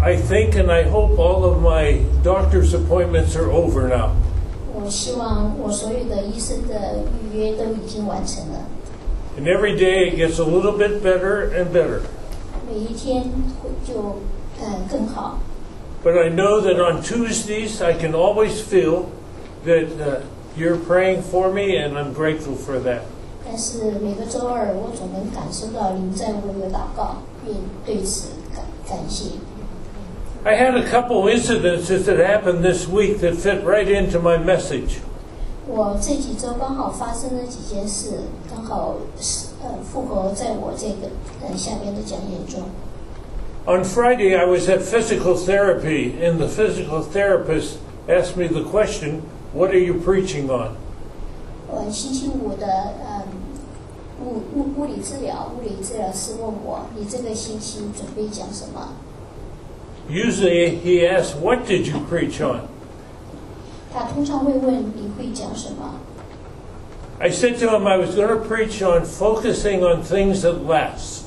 I think and I hope all of my doctor's appointments are over now. 我希望我所有的医生的预约都已经完成了。 And every day it gets a little bit better and better. 每一天就更好。 But I know that on Tuesdays I can always feel that you're praying for me, and I'm grateful for that. 但是每个周二，我总能感受到您在为我祷告，并对此感谢。 I had a couple incidences that happened this week that fit right into my message. 我这几周刚好发生了几件事，刚好符合在我这个下边的讲演中。 On Friday, I was at physical therapy, and the physical therapist asked me the question, "What are you preaching on?" 星期五的物理治疗师问我，你这个星期准备讲什么？ Usually he asks, "What did you preach on?" 他通常会问你会讲什么。 I said to him I was going to preach on focusing on things that last.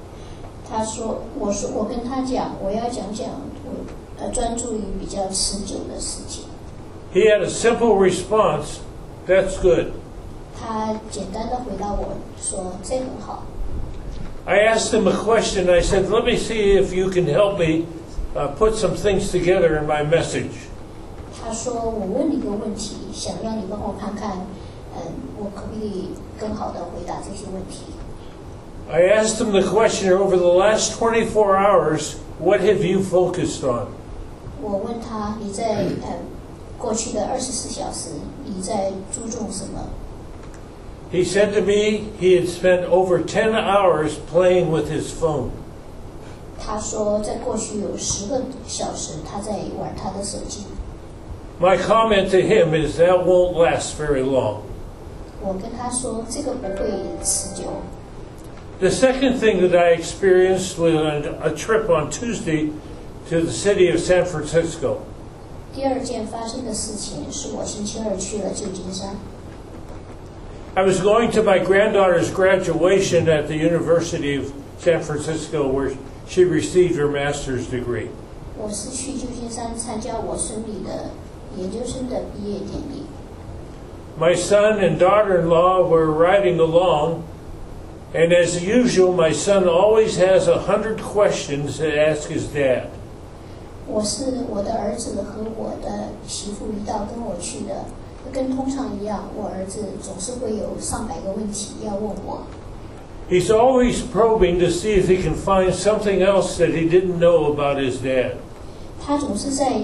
我跟他讲，我要讲专注于比较持久的事情。 He had a simple response, "That's good." 他简单的回答我说，这很好。 I asked him a question. I said, "Let me see if you can help me put some things together in my message." 他说，我问你一个问题，想让你帮我看看，我可不可以更好的回答这些问题。 I asked him the question, over the last 24 hours, what have you focused on? 我问他，你在过去的24小时，你在注重什么？ He said to me he had spent over 10 hours playing with his phone. 他说，在过去有10个小时，他在玩他的手机。 My comment to him is that won't last very long. 我跟他说，这个不会持久。 The second thing that I experienced was a trip on Tuesday to the city of San Francisco. 第二件发生的事情是我星期二去了旧金山。 I was going to my granddaughter's graduation at the University of San Francisco, where she received her master's degree. 我是去旧金山参加我孙女的研究生的毕业典礼。 My son and daughter-in-law were riding along, and as usual, my son always has 100 questions to ask his dad. 我的儿子和我的媳妇一道跟我去的，跟通常一样，我儿子总是会有上百个问题要问我。 He's always probing to see if he can find something else that he didn't know about his dad. 他总是在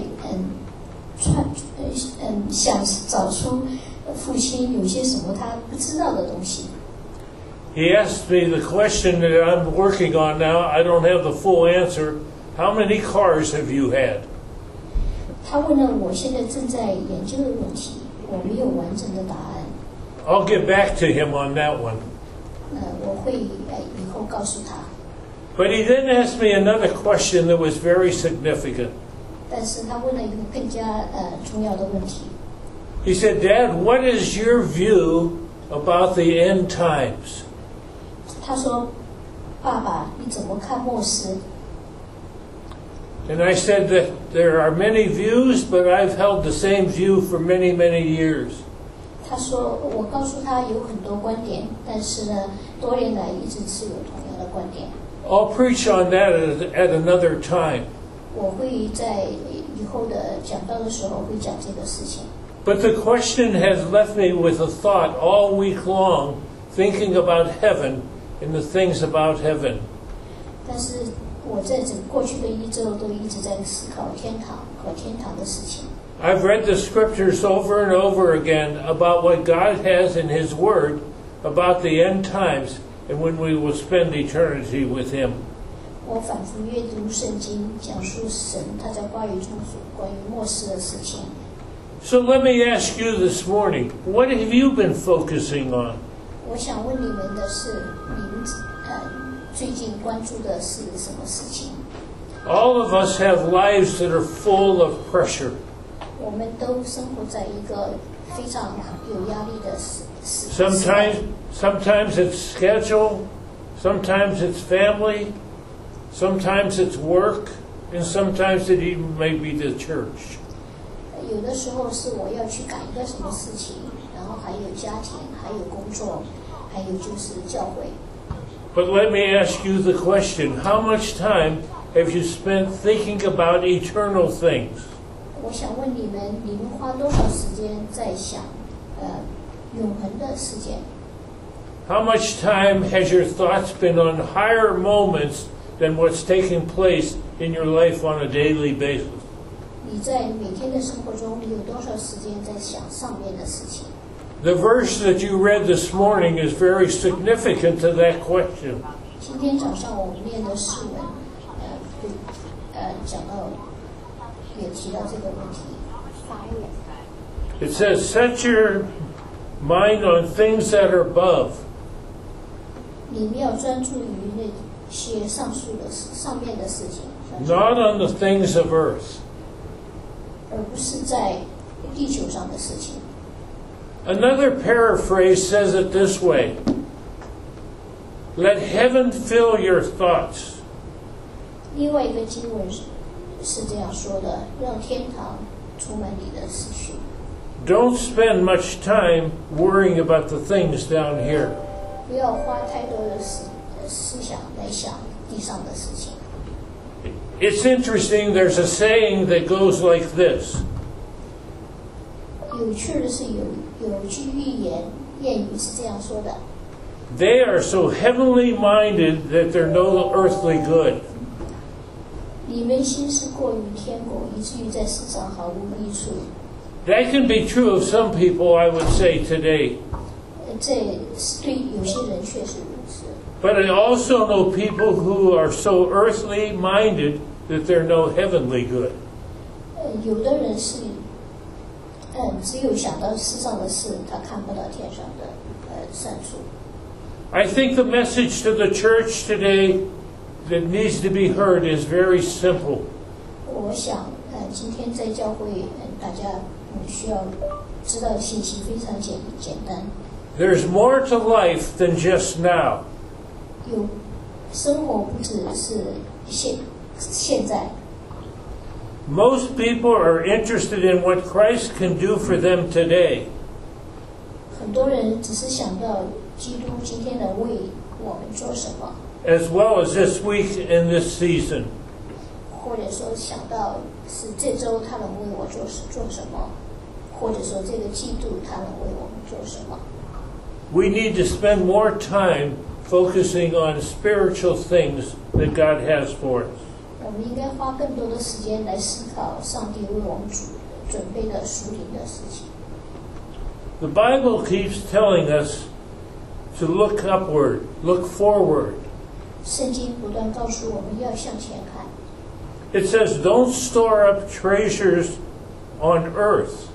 想找出父亲有些什么他不知道的东西。 He asked me the question that I'm working on now. I don't have the full answer. How many cars have you had? 他问了我现在正在研究的问题，我没有完整的答案。 I'll get back to him on that one. 我会以后告诉他。 But he then asked me another question that was very significant. 但是他问了一个更加重要的问题。 He said, "Dad, what is your view about the end times?" 他说：“爸爸，你怎么看末世？” And I said that there are many views, but I've held the same view for many, many years. 他说：“我告诉他有很多观点，但是呢，多年来一直持有同样的观点。” I'll preach on that at another time. 我会在以后的讲道的时候会讲这个事情。 But the question has left me with a thought all week long, thinking about heaven and the things about heaven. 但是我在过去的一周都一直在思考天堂和天堂的事情。 I've read the scriptures over and over again about what God has in His Word about the end times and when we will spend eternity with Him. 我反复阅读圣经，讲述神他在话语中所关于末世的事情。 So let me ask you this morning, what have you been focusing on? 我想问你们的是，您最近关注的是什么事情？ All of us have lives that are full of pressure. 我们都生活在一个非常有压力的时代。 Sometimes it's schedule, sometimes it's family, sometimes it's work, and sometimes it even may be the church. 有的时候是我要去赶一个什么事情，然后还有家庭，还有工作，还有就是教会。 But let me ask you the question, how much time have you spent thinking about eternal things? 我想问你们花多少时间在想永恒的事件？ How much time has your thoughts been on higher moments than what's taking place in your life on a daily basis? 你在每天的生活中，你有多少时间在想上面的事情？ The verse that you read this morning is very significant to that question. 今天早上我们念的诗文，讲到，也提到这个问题。 It says, "Set your mind on things that are above." 你们要专注于那些上述的上面的事情， Not on the things of earth. 而不是在地球上的事情。 Another paraphrase says it this way: "Let heaven fill your thoughts." 另外一个经文是这样说的：让天堂充满你的思绪。 Don't spend much time worrying about the things down here. 不要花太多的思想来想地上的事情。 It's interesting, there's a saying that goes like this: 有趣的是有句谚语是这样说的： "They are so heavenly minded that they're no earthly good." 你们心是过于天国，以至于在世上毫无益处。 That can be true of some people, I would say, today. 这对有些人确实如此。 But I also know people who are so earthly minded that they're no heavenly good. 有的人是只有想到世上的事，他看不到天上的善处。 I think the message to the church today that needs to be heard is very simple. 我想今天在教会大家需要知道的信息非常简单。 There's more to life than just now. 有生活不只是现在。 Most people are interested in what Christ can do for them today. 很多人只是想到基督今天能为我们做什么， as well as this week and this season. 或者说想到是这周他能为我做什么，或者说这个季度他能为我们做什么。 We need to spend more time focusing on spiritual things that God has for us. 我们应该花更多的时间来思考上帝为我们准备的属灵的事情。 The Bible keeps telling us to look upward, look forward. 圣经不断告诉我们要向前看。 It says, don't store up treasures on earth.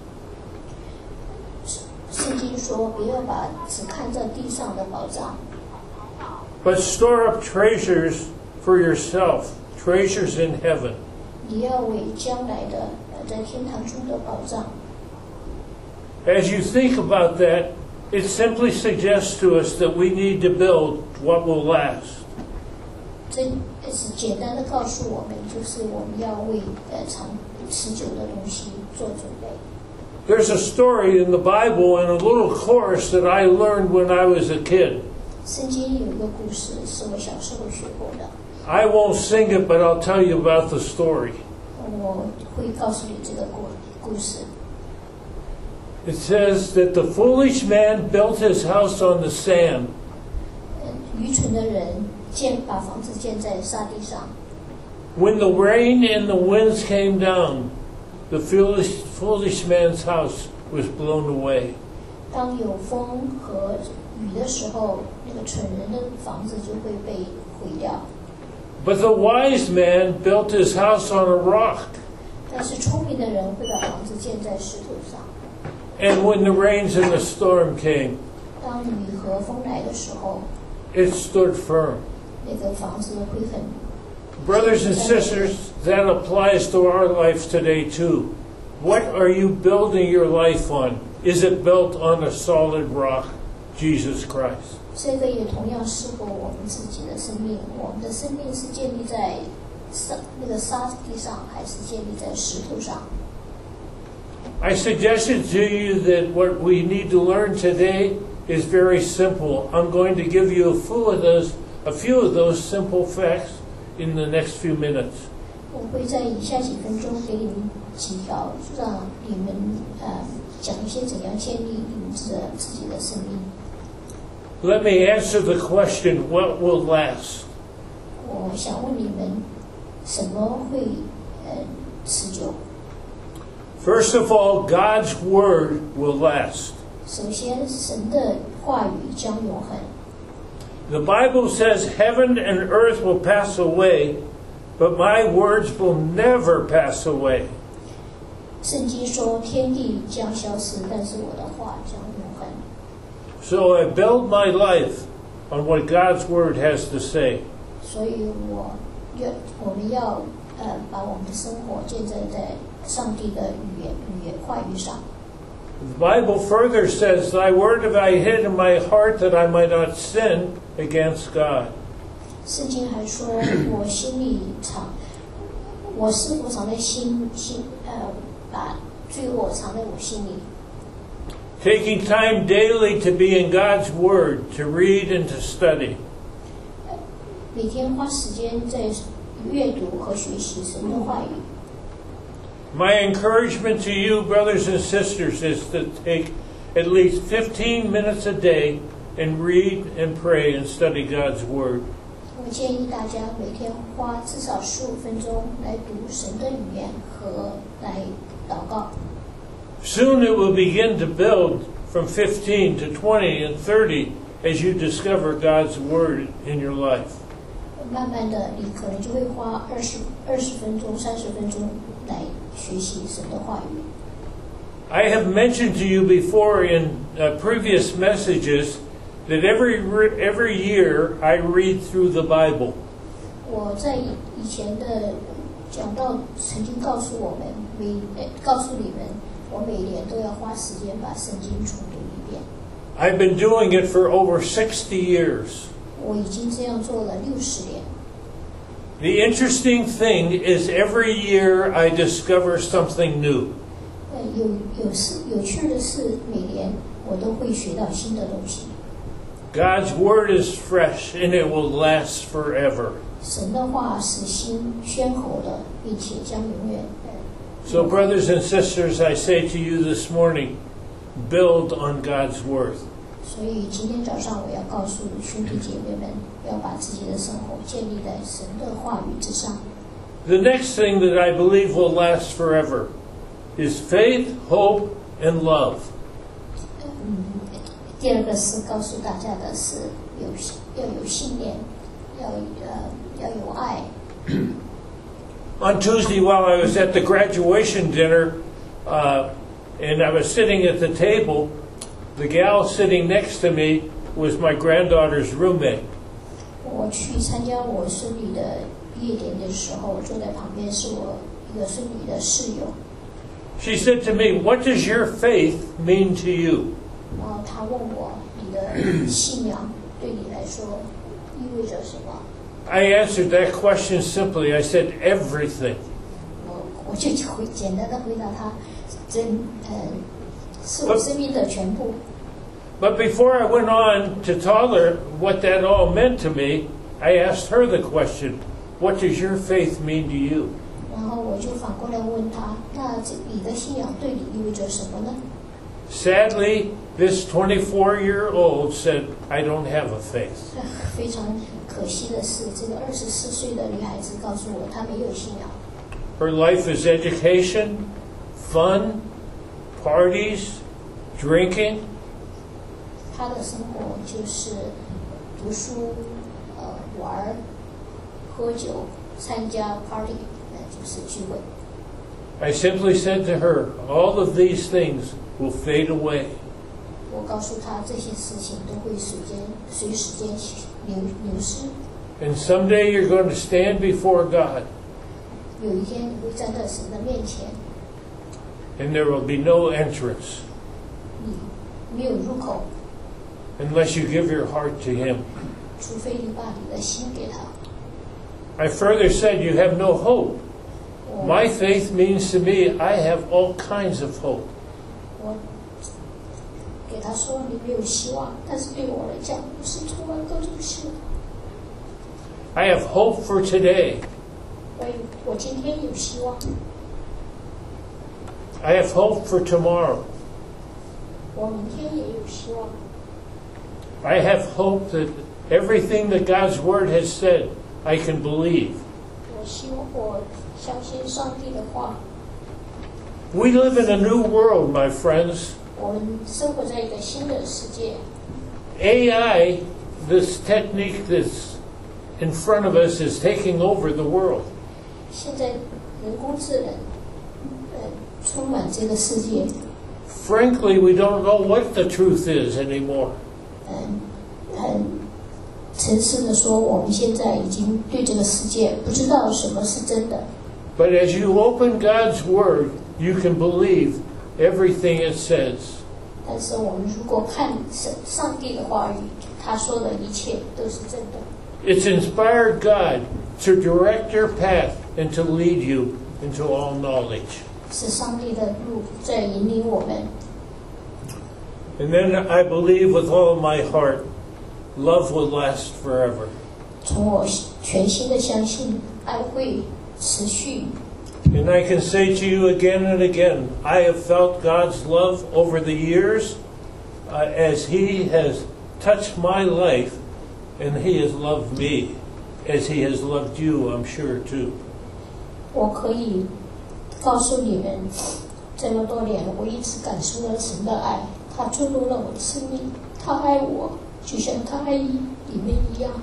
圣经说不要只看这地上的宝藏， But store up treasures for yourself, treasures in heaven. 你要为将来的在天堂中的宝藏。 As you think about that, it simply suggests to us that we need to build what will last. 这是简单的告诉我们，就是我们要为持久的东西做准备。 There's a story in the Bible and a little course that I learned when I was a kid. 圣经有一个故事是我小时候学过的， I won't sing it, but I'll tell you about the story. 我会告诉你这个故事。 It says that the foolish man built his house on the sand. 愚蠢的人把房子建在沙地上， When the rain and the winds came down, the foolish man's house was blown away. 当有风和雨的时候，那个蠢人的房子就会被毁掉。 But the wise man built his house on a rock. 但是聪明的人会把房子建在石头上。 And when the rains and the storm came, 当雨和风来的时候， it stood firm. 那个房子会很。 Brothers and sisters, that applies to our life today too. What are you building your life on? Is it built on a solid rock, Jesus Christ? 这个也同样适合我们自己的生命。我们的生命是建立在沙地上，还是建立在石头上。 I suggested to you that what we need to learn today is very simple. I'm going to give you a few of those simple facts in the next few minutes. 我会在以下几分钟给你们几条，让你们讲一些怎样建立你们自己的生命。 Let me answer the question, what will last? 我想问你们，什么会持久？ First of all, God's Word will last. 首先，神的话语将永恒。 The Bible says heaven and earth will pass away, but my words will never pass away. 圣经说天地将消失，但是我的话将永恒。 So I build my life on what God's Word has to say. 所以我们要把我们的生活建在上帝的语言话语上。 The Bible further says, Thy word have I hid in my heart that I might not sin against God. 圣经还说，我是否藏在把罪恶藏在我心里。 Taking time daily to be in God's Word, to read and to study. 每天花时间在阅读和学习神的话语。 My encouragement to you, brothers and sisters, is to take at least 15 minutes a day and read and pray and study God's Word. 我建议大家每天花至少15分钟来读神的语言和来祷告。 Soon it will begin to build from 15 to 20 and 30 as you discover God's Word in your life. 慢慢的，你可能就会花20分钟、30分钟来学习神的话语。 I have mentioned to you before in previous messages that every year I read through the Bible. 我在以前的讲道曾经告诉你们，我每年都要花时间把圣经重读一遍。 I've been doing it for over 60 years. 我已经这样做了60年。 The interesting thing is every year I discover something new. 有趣的是，每年我都会学到新的东西。 God's Word is fresh and it will last forever. 神的话是新鲜活的，并且将永远。 So, brothers and sisters, I say to you this morning, build on God's Word. 所以今天早上我要告诉兄弟姐妹们，要把自己的生活建立在神的话语之上。 The next thing that I believe will last forever is faith, hope, and love. 第二个是告诉大家的是要有信念，要有爱。 On Tuesday, while I was at the graduation dinner, and I was sitting at the table, the gal sitting next to me was my granddaughter's roommate. 我去参加我孙女的毕业典礼的时候，坐在旁边是我一个孙女的室友。 She said to me, "What does your faith mean to you?" 然后她问我，你的信仰对你来说意味着什么？ I answered that question simply. I said, "Everything." 我就简单的回答她，是我生命的全部。 But before I went on to tell her what that all meant to me, I asked her the question, "What does your faith mean to you?" 然后我就反过来问她，那你的信仰对你意味着什么呢？ Sadly, this 24-year-old said, "I don't have a faith." 非常可惜的是，这个24岁的女孩子告诉我，她没有信仰。 Her life is education, fun, parties, drinking. 她的生活就是读书、玩、喝酒、参加 party， 就是聚会。 I simply said to her, "All of these things will fade away." 我告诉她，这些事情都会随时间流失。 And someday you're going to stand before God, 有一天你会站在神的面前， and there will be no entrance 你没有入口， unless you give your heart to Him. 除非你把你的心给他。 I further said, you have no hope. My faith means to me, I have all kinds of hope. 我给他说你没有希望，但是对我来讲，我是充满各种希望。 I have hope for today. 我今天有希望。 I have hope for tomorrow. 我明天也有希望。 I have hope that everything that God's Word has said, I can believe. 我相信上帝的话。 We live in a new world, my friends. 我们生活在一个新的世界。 AI, this technique that's in front of us, is taking over the world. 现在人工智能充满这个世界。 Frankly, we don't know what the truth is anymore. 很诚实的说，我们现在已经对这个世界不知道什么是真的。 But as you open God's Word, you can believe everything it says. 但是我们如果看上帝的话语，他说的一切都是真的。 It's inspired God to direct your path and to lead you into all knowledge. 是上帝的路在引领我们。 And then I believe with all of my heart, love will last forever. 从我全心的相信，爱会持续。 And I can say to you again and again, I have felt God's love over the years as He has touched my life, and He has loved me as He has loved you, I'm sure, too. 我可以告诉你们，这么多年，我一直感受了神的爱，他注入了我的生命，他爱我，就像他爱你们一样。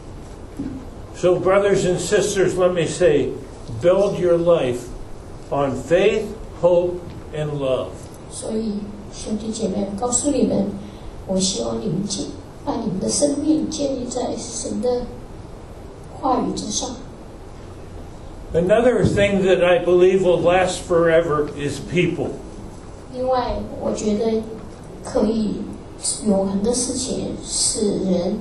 So, brothers and sisters, let me say, build your life on faith, hope, and love. 所以，兄弟姐妹，告诉你们，我希望你们把你们的生命建立在神的话语之上。 Another thing that I believe will last forever is people. 另外，我觉得可以永恒的事情是人。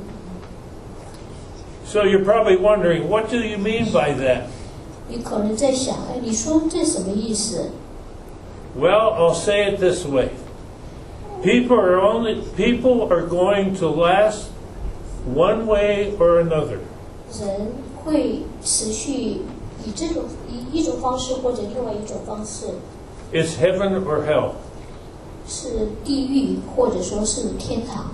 So you're probably wondering, what do you mean by that? 你可能在想，你说这什么意思？ Well, I'll say it this way. People are going to last one way or another. 人会持续以一种方式或者另外一种方式。 It's heaven or hell. 是地狱或者说是天堂。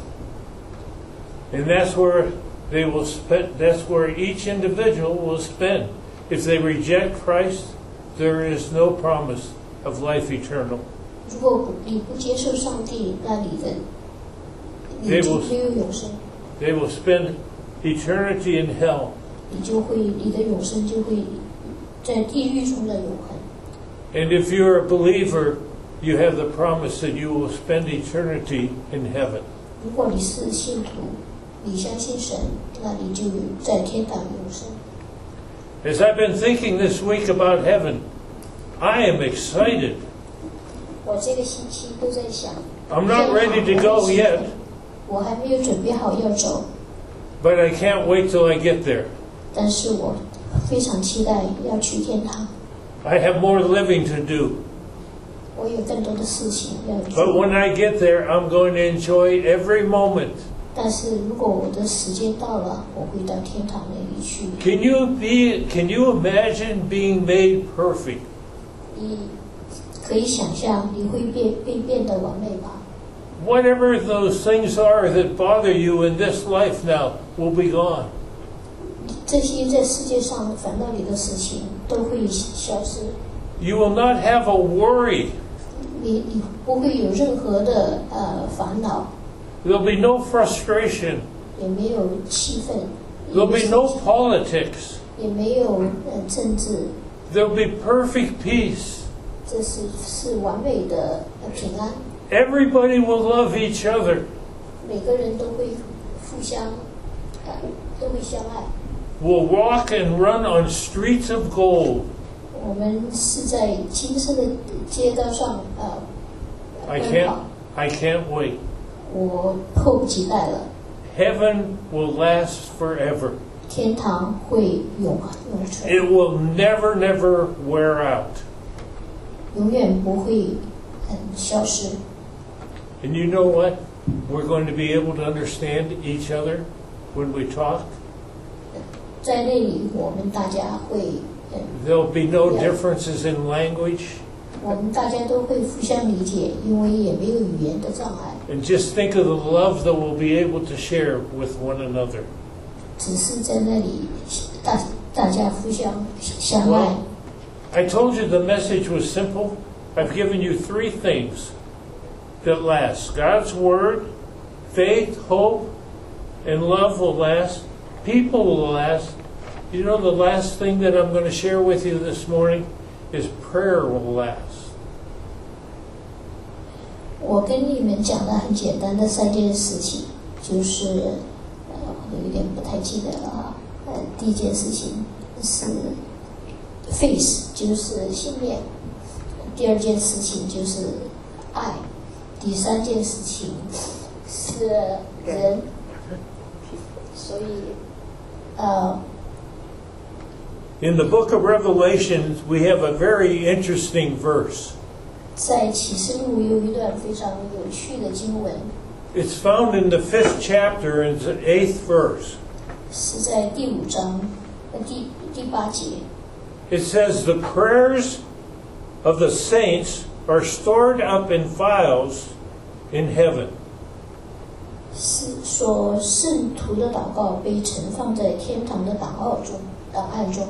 And that's where they will spend. That's where each individual will spend. If they reject Christ, there is no promise of life eternal. 如果你不接受上帝，那你就没有永生。 They will spend eternity in hell. 你的永生就会在地狱中的永恒。 And if you're a believer, you have the promise that you will spend eternity in heaven. 如果你是信徒，你相信神，那你就在天堂永生。 As I've been thinking this week about heaven, I am excited. 我这个星期都在想。 I'm not ready to go yet. 我还没有准备好要走。 But I can't wait till I get there. 但是我非常期待要去天堂。 I have more living to do. 我有更多的事情要做。 But when I get there, I'm going to enjoy every moment. 但是如果我的时间到了，我会到天堂那里去。 Can you imagine being made perfect? 你可以想象你会变得完美吧？ Whatever those things are that bother you in this life now will be gone. 这些在世界上烦恼你的事情都会消失。 You will not have a worry. 你不会有任何的烦恼。 There'll be no frustration. 也没有气愤。 There'll be no politics. 也没有政治。 There'll be perfect peace. 这是完美的平安。 Everybody will love each other. 每个人都会都会相爱。 We'll walk and run on streets of gold. 我们是在金色的街道上 I can't wait. 我迫不及待了。 Heaven will last forever. 天堂会永存， It will never, never wear out. 永远不会消失。 And you know what? We're going to be able to understand each other when we talk. 在那里，我们大家会， There'll be no differences in language. 我们大家都会互相理解，因为也没有语言的障碍。 And just think of the love that we'll be able to share with one another. 只是在那里，大家互相相爱。 Well, I told you the message was simple. I've given you 3 things that last. God's Word, faith, hope, and love will last. People will last. You know, the last thing that I'm going to share with you this morning is prayer will last. 我跟你们讲的很简单的3件事情，就是有一点不太记得了哈。第一件事情是 faith， 就是信念；第二件事情就是爱；第三件事情是人。所以 In the book of Revelation, we have a very interesting verse. 在启示录有一段非常有趣的经文， It's found in the 5th chapter and the 8th verse. 是在第5章第8节。 It says, the prayers of the saints are stored up in files in heaven. 是说圣徒的祷告被存放在天堂的档案中。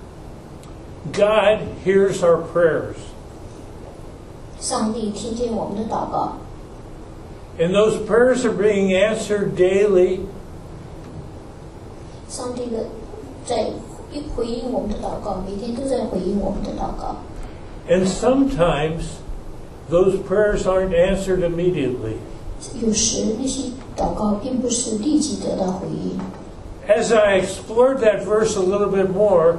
God hears our prayers. 上帝听见我们的祷告， And those prayers are being answered daily. 上帝在回应我们的祷告，每天都在回应我们的祷告。 And sometimes those prayers aren't answered immediately. 有时那些祷告并不是立即得到回应。 As I explored that verse a little bit more,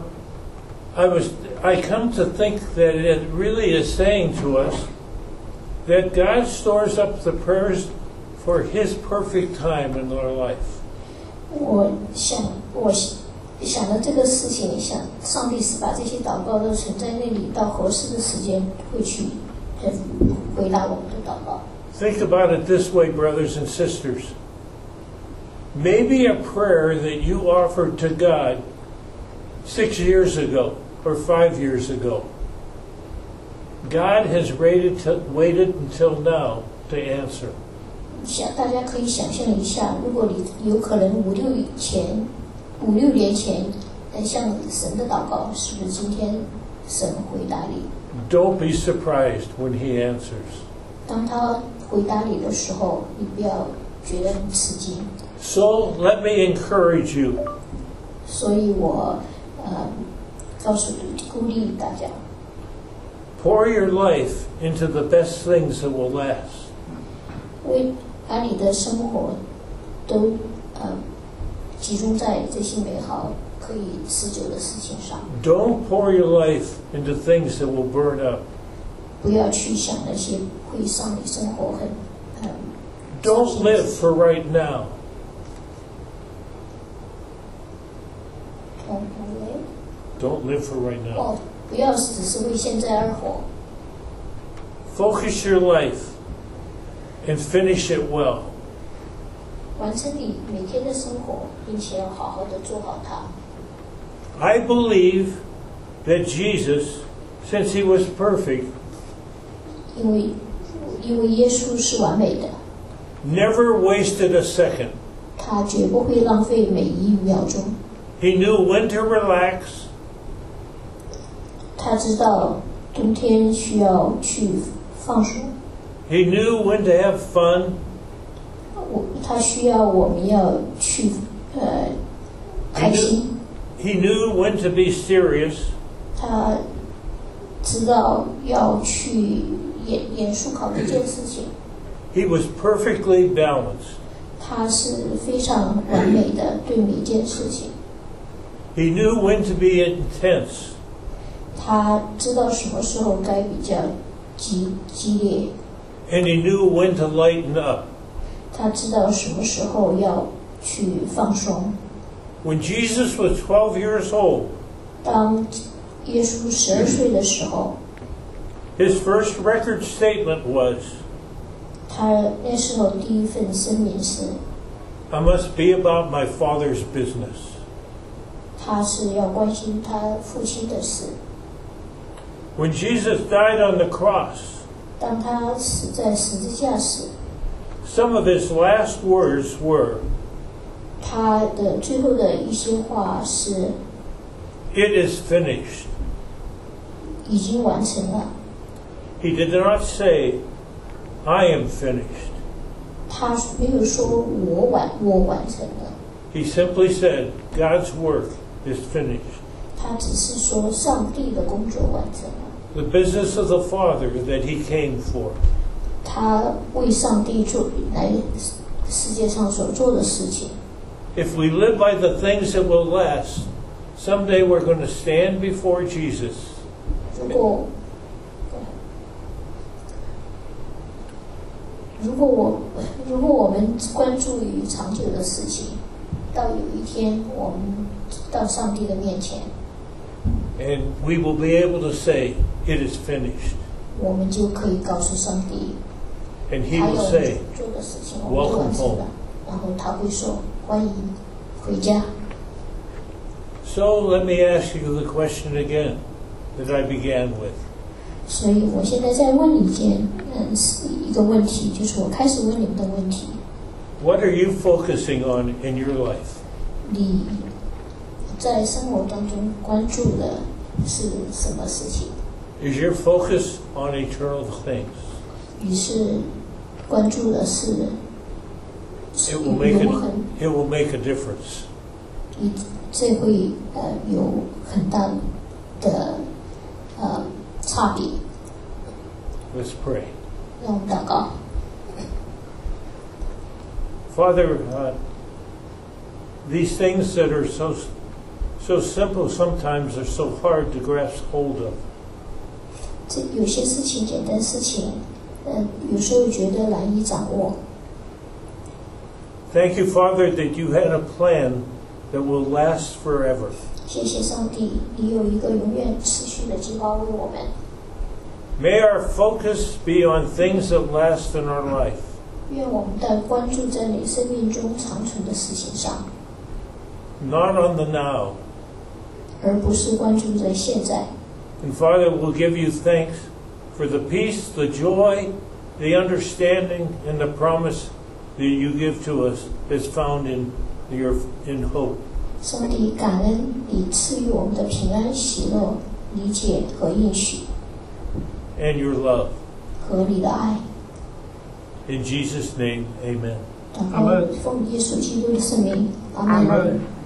I come to think that it really is saying to us that God stores up the prayers for His perfect time in our life. 我想的这个事情，想上帝是把这些祷告都存在那里，到合适的时间会去回答我们的祷告。 Think about it this way, brothers and sisters. Maybe a prayer that you offered to God 6 years ago or 5 years ago, God has waited until now to answer. 大家可以想象一下，如果你有可能5、6年前向神的祷告，是不是今天神回答你？ Don't be surprised when He answers. 当他回答你的时候，你不要觉得很吃惊。 So let me encourage you. 所以我鼓励大家， Pour your life into the best things that will last. 把你的生活都集中在这些美好可以持久的事情上。 Don't pour your life into things that will burn up. 不要去想那些会让你生活很 Don't live for right now. Don't live for right now. 不要只是为现在而活。 Focus your life and finish it well. 完成你每天的生活，并且要好好的做好它。 I believe that Jesus, since He was perfect, 因为耶稣是完美的， never wasted a second. 他绝不会浪费每1秒钟。 He knew when to relax. 他知道冬天需要去放松， He knew when to have fun. 他需要我们要去开心。 He knew when to be serious. 他知道要去严肃考虑这件事情。 He was perfectly balanced. 他是非常完美的对每一件事情。 He knew when to be intense. 他知道什么时候该比较激烈， And he knew when to lighten up. 他知道什么时候要去放松。 When Jesus was 12 years old, 当耶稣12岁的时候， his first record statement was, 他那时候第一份声明是， I must be about my Father's business. 他是要关心他父亲的事。 When Jesus died on the cross, 当他死在十字架时， some of his last words were, 他的最后的一些话是 "It is finished." 已经完成了。 He did not say, "I am finished." 他没有说我完成了， He simply said, God's work is finished. 他只是说上帝的工作完成了。 The business of the Father that he came for. 他为上帝做来世界上所做的事情。 If we live by the things that will last, someday we're going to stand before Jesus. 如果我们关注于长久的事情，到有一天我们到上帝的面前， And we will be able to say, "It is finished." 我们就可以告诉上帝， And he 他 will 要 say, 做的事情我们都完成 "Welcome 了 home." 然后他会说欢迎回家。 So let me ask you the question again that I began with. 所以我现在再问你一个问题，就是我开始问你们的问题： What are you focusing on in your life? 你在生活当中关注的是什么事情？ Is your focus on eternal things? 你是关注的是 It will make 永恒， it will make a difference. 这会有很大的差别。 Let's pray. 让我们祷告。 Father, these things that are so simple sometimes are so hard to grasp hold of. 这有些事情简单事情，有时候觉得难以掌握。 Thank you, Father, that you had a plan that will last forever. 谢谢上帝，你有一个永远持续的计划为我们。 May our focus be on things that last in our life. 愿我们的关注在你生命中长存的事情上， Not on the now. 而不是关注在现在。 And Father, we'll give you thanks for the peace, the joy, the understanding, and the promise that you give to us that's found in hope. 上帝，感恩你赐予我们的平安、喜乐、理解和应许， And your love. 和你的爱。 In Jesus' name, amen. 祷告奉耶稣基督的圣名，阿门。